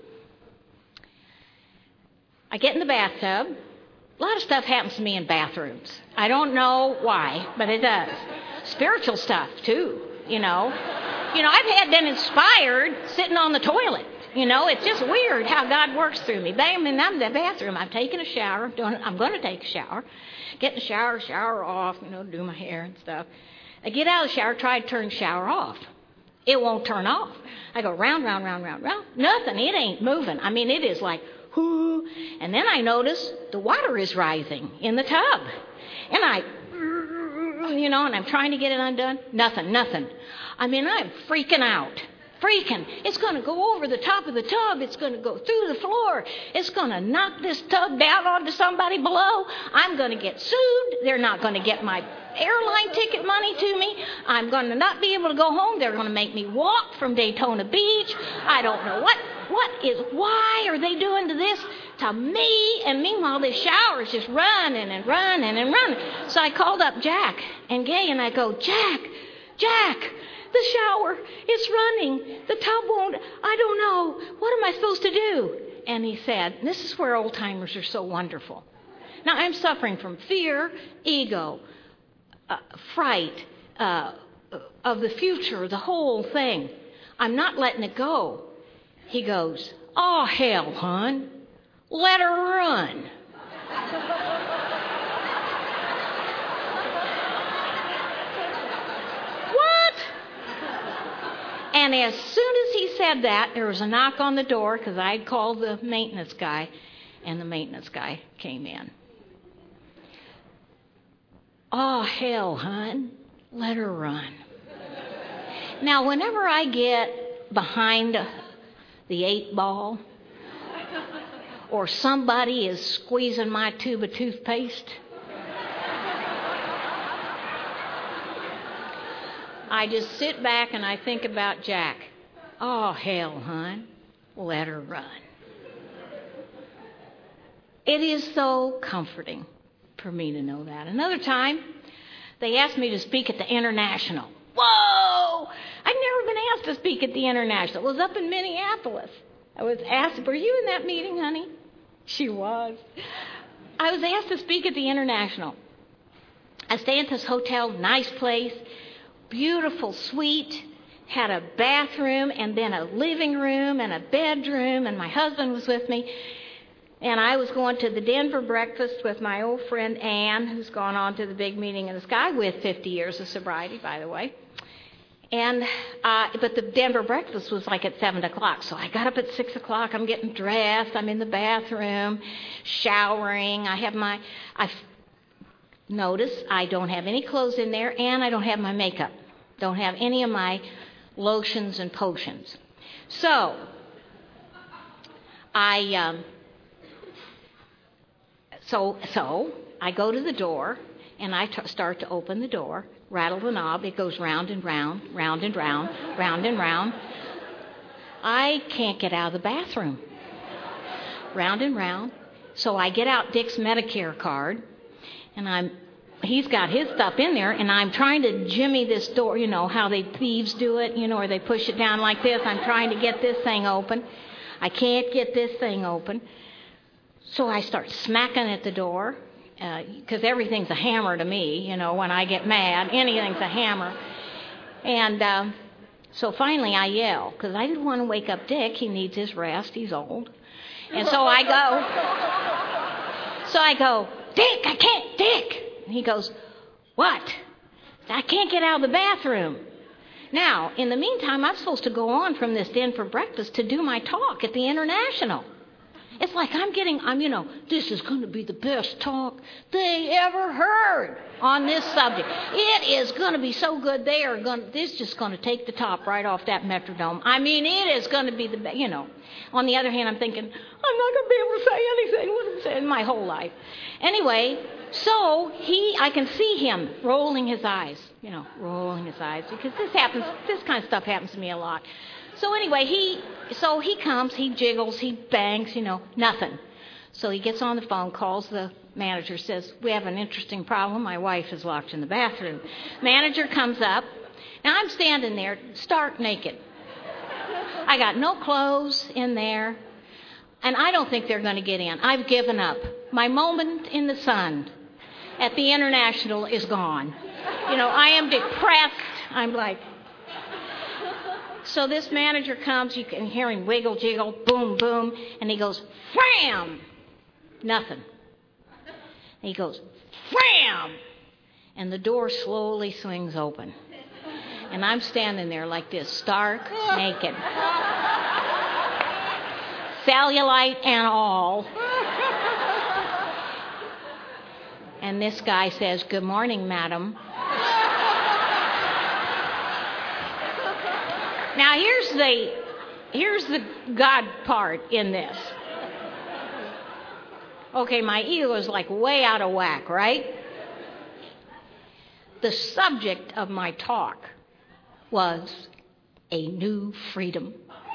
I get in the bathtub. A lot of stuff happens to me in bathrooms. I don't know why, but it does. Spiritual stuff, too. you know. You know, I've had been inspired sitting on the toilet. You know, it's just weird how God works through me. Bam, and I'm in the bathroom. I'm taking a shower. Doing, I'm going to take a shower. Get in the shower, shower off, you know, do my hair and stuff. I get out of the shower, try to turn the shower off. It won't turn off. I go round, round, round, round, round. Nothing. It ain't moving. I mean, it is like, whoo. And then I notice the water is rising in the tub. And I, you know, and I'm trying to get it undone. Nothing, nothing. I mean, I'm freaking out. Freaking. It's going to go over the top of the tub. It's going to go through the floor. It's going to knock this tub down onto somebody below. I'm going to get sued. They're not going to get my airline ticket money to me. I'm going to not be able to go home. They're going to make me walk from Daytona Beach. I don't know what. What is, why are they doing to this to me? And meanwhile, the shower is just running and running and running. So I called up Jack and Gay and I go, Jack, Jack, the shower is running. The tub won't. I don't know. What am I supposed to do? And he said, this is where old timers are so wonderful. Now, I'm suffering from fear, ego, uh, fright uh, of the future, the whole thing. I'm not letting it go. He goes, oh, hell, hon. Let her run. And as soon as he said that, there was a knock on the door because I had called the maintenance guy, and the maintenance guy came in. Oh, hell, hon, let her run. Now, whenever I get behind the eight ball or somebody is squeezing my tube of toothpaste, I just sit back and I think about Jack. Oh, hell, hon, let her run. It is so comforting for me to know that. Another time, they asked me to speak at the International. Whoa! I'd never been asked to speak at the International. It was up in Minneapolis. I was asked, were you in that meeting, honey? She was. I was asked to speak at the International. I stay at this hotel, nice place. Beautiful suite, had a bathroom and then a living room and a bedroom, and my husband was with me. And I was going to the Denver breakfast with my old friend Ann, who's gone on to the big meeting in the sky with fifty years of sobriety, by the way. And uh, but the Denver breakfast was like at seven o'clock, so I got up at six o'clock. I'm getting dressed. I'm in the bathroom, showering. I have my I notice I don't have any clothes in there, and I don't have my makeup. Don't have any of my lotions and potions. So, I, um, so, so I go to the door, and I t- start to open the door, rattle the knob. It goes round and round, round and round, round and round. I can't get out of the bathroom. Round and round. So I get out Dick's Medicare card, and I'm he's got his stuff in there, and I'm trying to jimmy this door, you know, how they thieves do it, you know, or they push it down like this. I'm trying to get this thing open. I can't get this thing open. So I start smacking at the door, because uh, everything's a hammer to me, you know, when I get mad. Anything's a hammer. And um, so finally I yell, because I didn't want to wake up Dick. He needs his rest. He's old. And so I go, so I go, Dick, I can't, Dick. And he goes, what? I can't get out of the bathroom. Now, in the meantime, I'm supposed to go on from this Denver breakfast to do my talk at the International. It's like I'm getting, I'm, you know, this is going to be the best talk they ever heard on this subject. It is going to be so good. They are going to, this is just going to take the top right off that Metrodome. I mean, it is going to be the best, you know. On the other hand, I'm thinking, I'm not going to be able to say anything what I'm saying my whole life. Anyway, so he, I can see him rolling his eyes, you know, rolling his eyes, because this happens, this kind of stuff happens to me a lot. So anyway, he, so he comes, he jiggles, he bangs, you know, nothing. So he gets on the phone, calls the manager, says, we have an interesting problem. My wife is locked in the bathroom. Manager comes up. Now I'm standing there, stark naked. I got no clothes in there, and I don't think they're going to get in. I've given up. My moment in the sun at the International is gone. You know, I am depressed. I'm like, So this manager comes, you can hear him wiggle, jiggle, boom, boom, and he goes, wham! Nothing. And he goes, wham! And the door slowly swings open. And I'm standing there like this, stark naked. Cellulite and all. And this guy says, good morning, madam. Now here's the here's the God part in this. Okay, my ego is like way out of whack, right? The subject of my talk was a new freedom.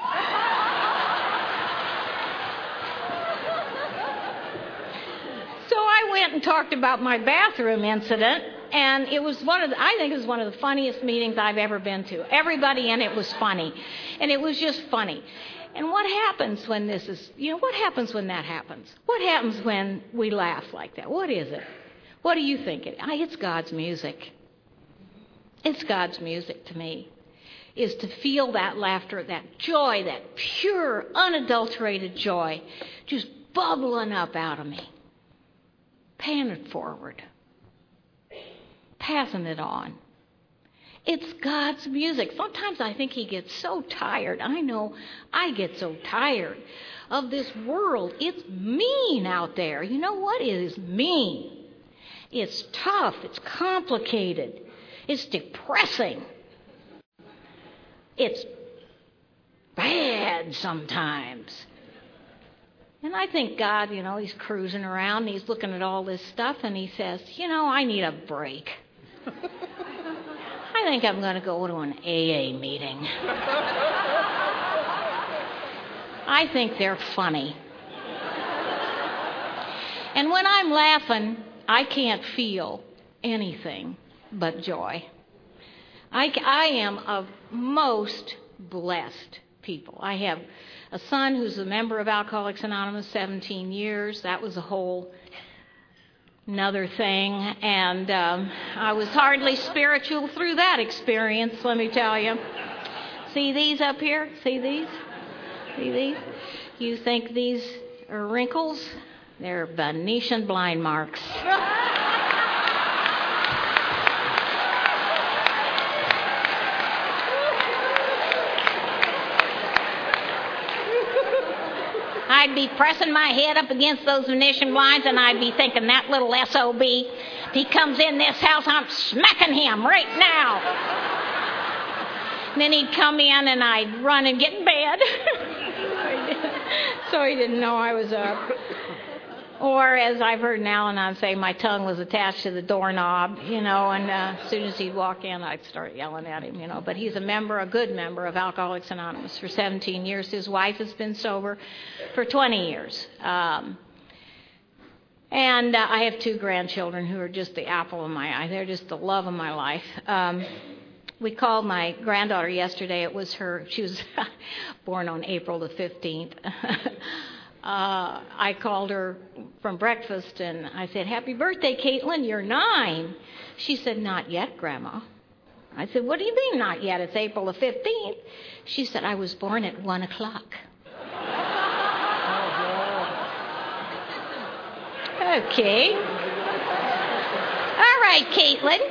So I went and talked about my bathroom incident, and it was one of the, I think it was one of the funniest meetings I've ever been to. Everybody in it was funny, and it was just funny. And what happens when this is, you know, what happens when that happens? What happens when we laugh like that? What is it? What do you think? It, it's God's music. It's God's music to me, is to feel that laughter, that joy, that pure, unadulterated joy, just bubbling up out of me. Paying it forward. Passing it on. It's God's music. Sometimes I think he gets so tired. I know I get so tired of this world. It's mean out there. You know what? It is mean. It's tough. It's complicated. It's depressing. It's bad sometimes. And I think God, you know, he's cruising around, and he's looking at all this stuff, and he says, you know, I need a break. I think I'm going to go to an A A meeting. I think they're funny. And when I'm laughing, I can't feel anything but joy. I, I am of most blessed people. I have a son who's a member of Alcoholics Anonymous, seventeen years. That was a whole another thing. And um, I was hardly spiritual through that experience, let me tell you. See these up here? See these? See these? You think these are wrinkles? They're Venetian blind marks. I'd be pressing my head up against those Venetian blinds, and I'd be thinking, that little S O B, if he comes in this house, I'm smacking him right now. And then he'd come in, and I'd run and get in bed. So he didn't know I was up. Or, as I've heard Al-Anon say, my tongue was attached to the doorknob, you know, and uh, as soon as he'd walk in, I'd start yelling at him, you know. But he's a member, a good member of Alcoholics Anonymous for seventeen years. His wife has been sober for twenty years. Um, and uh, I have two grandchildren who are just the apple of my eye. They're just the love of my life. Um, we called my granddaughter yesterday. It was her, she was born on April the fifteenth. Uh, I called her from breakfast, and I said, happy birthday, Caitlin, you're nine. She said, not yet, Grandma. I said, what do you mean, not yet? It's April the fifteenth. She said, I was born at one o'clock. Okay. All right, Caitlin.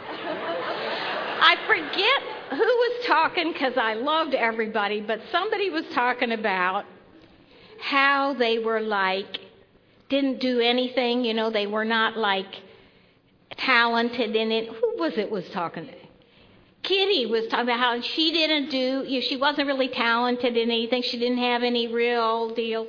I forget who was talking, because I loved everybody, but somebody was talking about how they were like, didn't do anything, you know, they were not like talented in it. Who was it was talking? Kitty was talking about how she didn't do, you know, she wasn't really talented in anything. She didn't have any real deal.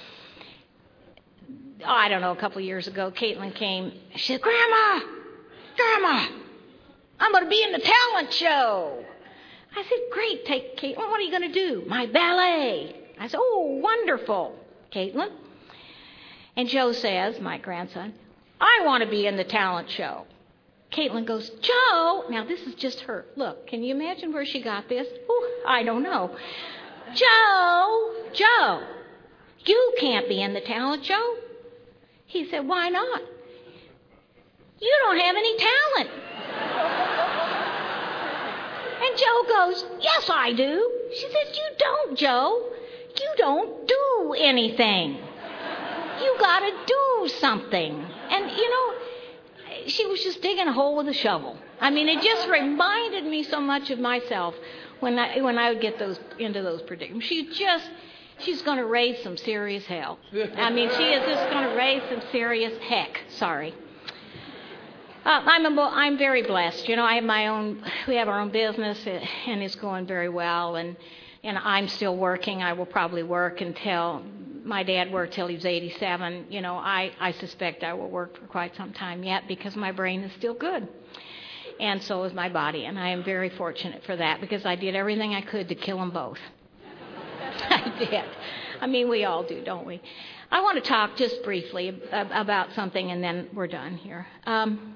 Oh, I don't know, a couple of years ago, Caitlin came. She said, Grandma, Grandma, I'm going to be in the talent show. I said, great, take Caitlin, what are you going to do? My ballet. I said, oh, wonderful, Caitlin. And Joe says, my grandson, I want to be in the talent show. Caitlin goes, Joe, now this is just her. Look, can you imagine where she got this? Oh, I don't know. Joe, Joe, you can't be in the talent show. He said, why not? You don't have any talent. And Joe goes, yes, I do. She says, you don't, Joe. You don't do anything. You got to do something. And, you know, she was just digging a hole with a shovel. I mean, it just reminded me so much of myself when I when I would get those into those predicaments. She just, she's going to raise some serious hell. I mean, she is just going to raise some serious heck. Sorry. Uh, I'm a, I'm very blessed. You know, I have my own. We have our own business, and it's going very well. And and I'm still working. I will probably work until my dad worked till he was eighty-seven. You know, I I suspect I will work for quite some time yet because my brain is still good, and so is my body. And I am very fortunate for that because I did everything I could to kill them both. I did. I mean, we all do, don't we? I want to talk just briefly about something, and then we're done here. Um,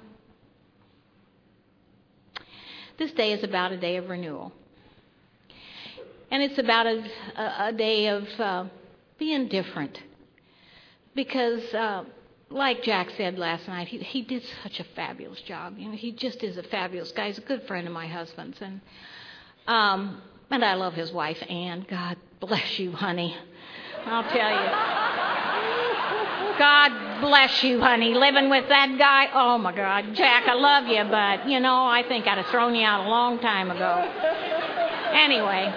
This day is about a day of renewal. And it's about a, a, a day of uh, being different. Because, uh, like Jack said last night, he, he did such a fabulous job. You know, he just is a fabulous guy. He's a good friend of my husband's. And, um, and I love his wife, Ann. God bless you, honey. I'll tell you. God bless you, honey. Living with that guy. Oh, my God. Jack, I love you, but, you know, I think I'd have thrown you out a long time ago. Anyway.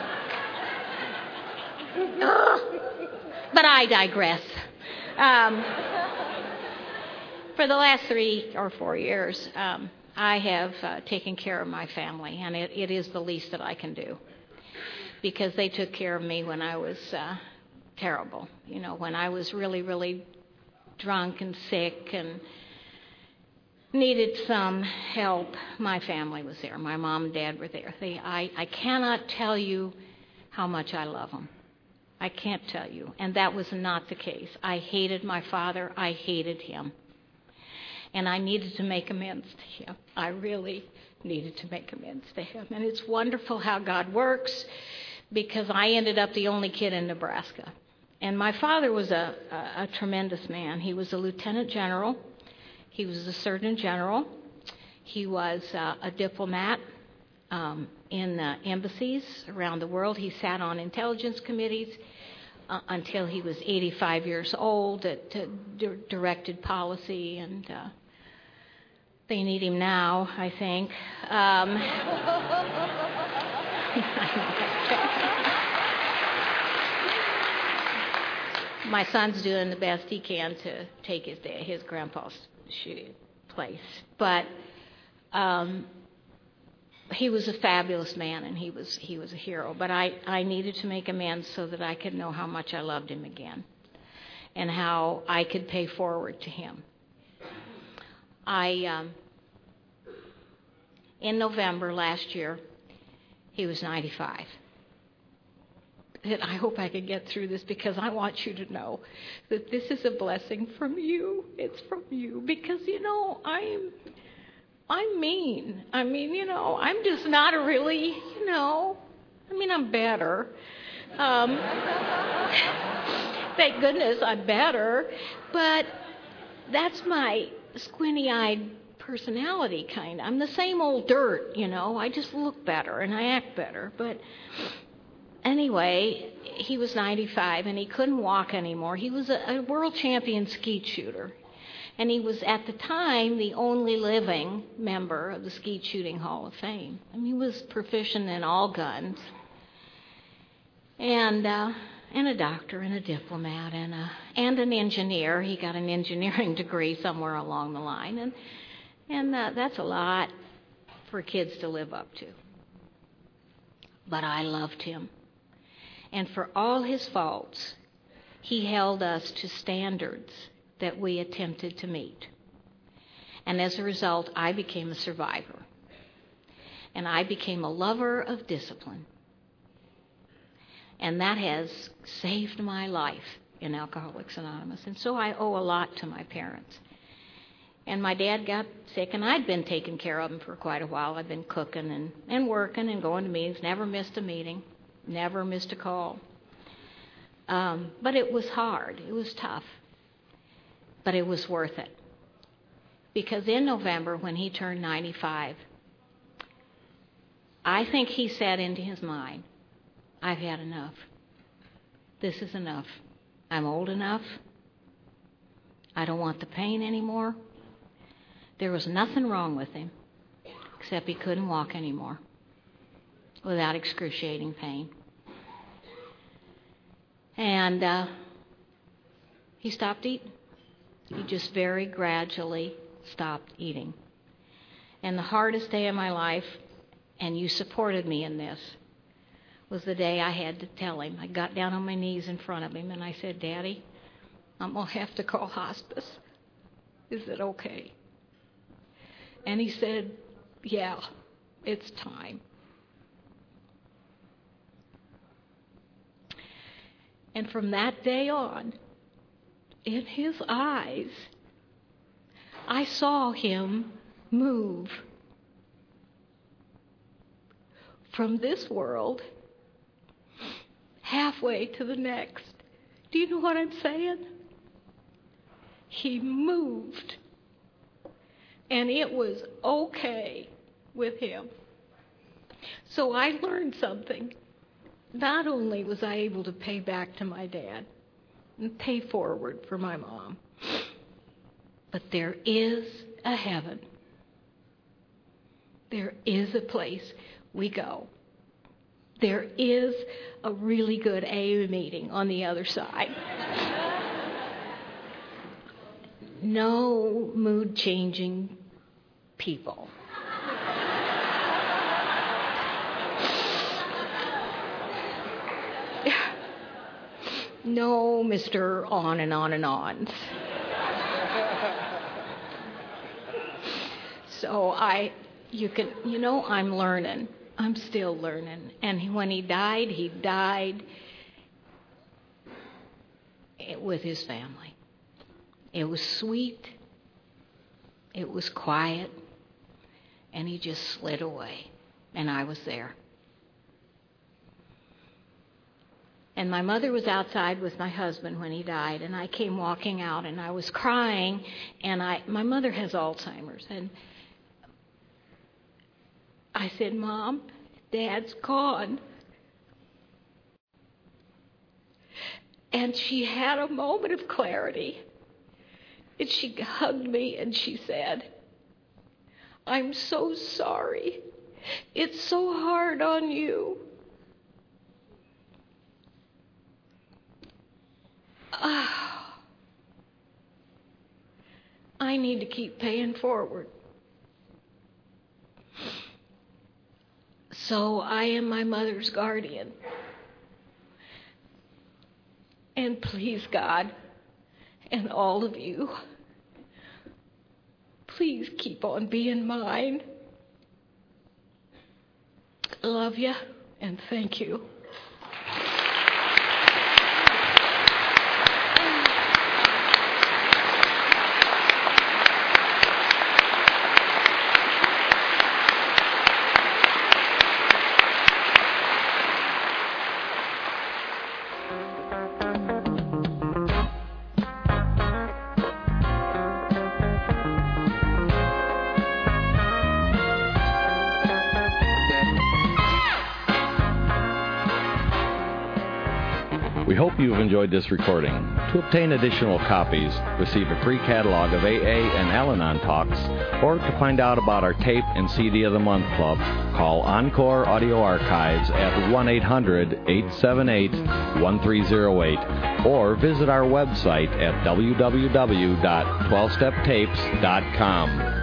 Ugh. But I digress. Um, for the last three or four years, um, I have uh, taken care of my family, and it, it is the least that I can do. Because they took care of me when I was uh, terrible. You know, when I was really, really drunk and sick and needed some help, my family was there. My mom and dad were there. They, I, I cannot tell you how much I love them. I can't tell you. And that was not the case. I hated my father. I hated him. And I needed to make amends to him. I really needed to make amends to him. And it's wonderful how God works because I ended up the only kid in Nebraska. And my father was a, a, a tremendous man. He was a lieutenant general. He was a surgeon general. He was uh, a diplomat um, in uh, embassies around the world. He sat on intelligence committees uh, until he was eighty-five years old. That uh, d- directed policy, and uh, they need him now, I think. Um, My son's doing the best he can to take his dad, his grandpa's place. But um, he was a fabulous man, and he was he was a hero. But I, I needed to make amends so that I could know how much I loved him again and how I could pay forward to him. I um, in November last year, he was ninety-five. And I hope I can get through this because I want you to know that this is a blessing from you. It's from you because, you know, I'm I'm mean. I mean, you know, I'm just not a really, you know, I mean, I'm better. Um, thank goodness I'm better. But that's my squinty-eyed personality kind of. I'm the same old dirt, you know. I just look better and I act better. But anyway, he was ninety-five and he couldn't walk anymore. He was a, a world champion skeet shooter. And he was, at the time, the only living member of the Skeet Shooting Hall of Fame. I mean, he was proficient in all guns. And uh, and a doctor and a diplomat and a, and an engineer. He got an engineering degree somewhere along the line. And, and uh, that's a lot for kids to live up to. But I loved him. And for all his faults, he held us to standards that we attempted to meet. And as a result, I became a survivor. And I became a lover of discipline. And that has saved my life in Alcoholics Anonymous. And so I owe a lot to my parents. And my dad got sick, and I'd been taking care of him for quite a while. I'd been cooking and, and working and going to meetings, never missed a meeting, never missed a call. Um, but it was hard. It was tough. But it was worth it. Because in November, when he turned ninety-five, I think he said into his mind, I've had enough. This is enough. I'm old enough. I don't want the pain anymore. There was nothing wrong with him, except he couldn't walk anymore without excruciating pain. And uh, he stopped eating. He just very gradually stopped eating. And the hardest day of my life, and you supported me in this, was the day I had to tell him. I got down on my knees in front of him and I said, Daddy, I'm going to have to call hospice. Is it okay? And he said, yeah, it's time. And from that day on, in his eyes, I saw him move from this world halfway to the next. Do you know what I'm saying? He moved. And it was okay with him. So I learned something. Not only was I able to pay back to my dad and pay forward for my mom, but there is a heaven. There is a place we go. There is a really good A A meeting on the other side. No mood-changing people. No, Mister On and on and on. So I, you can, you know, I'm learning. I'm still learning. And when he died, he died with his family. It was sweet. It was quiet. And he just slid away. And I was there. And my mother was outside with my husband when he died, and I came walking out, and I was crying, and I, my mother has Alzheimer's, and I said, Mom, Dad's gone. And she had a moment of clarity, and she hugged me, and she said, I'm so sorry. It's so hard on you. Oh, I need to keep paying forward. So I am my mother's guardian. And please, God, and all of you, please keep on being mine. Love you, and thank you. We hope you've enjoyed this recording. To obtain additional copies, receive a free catalog of A A and Al-Anon talks, or to find out about our Tape and C D of the Month Club, call Encore Audio Archives at one eight hundred, eight seven eight, one three zero eight, or visit our website at w w w dot twelve step tapes dot com.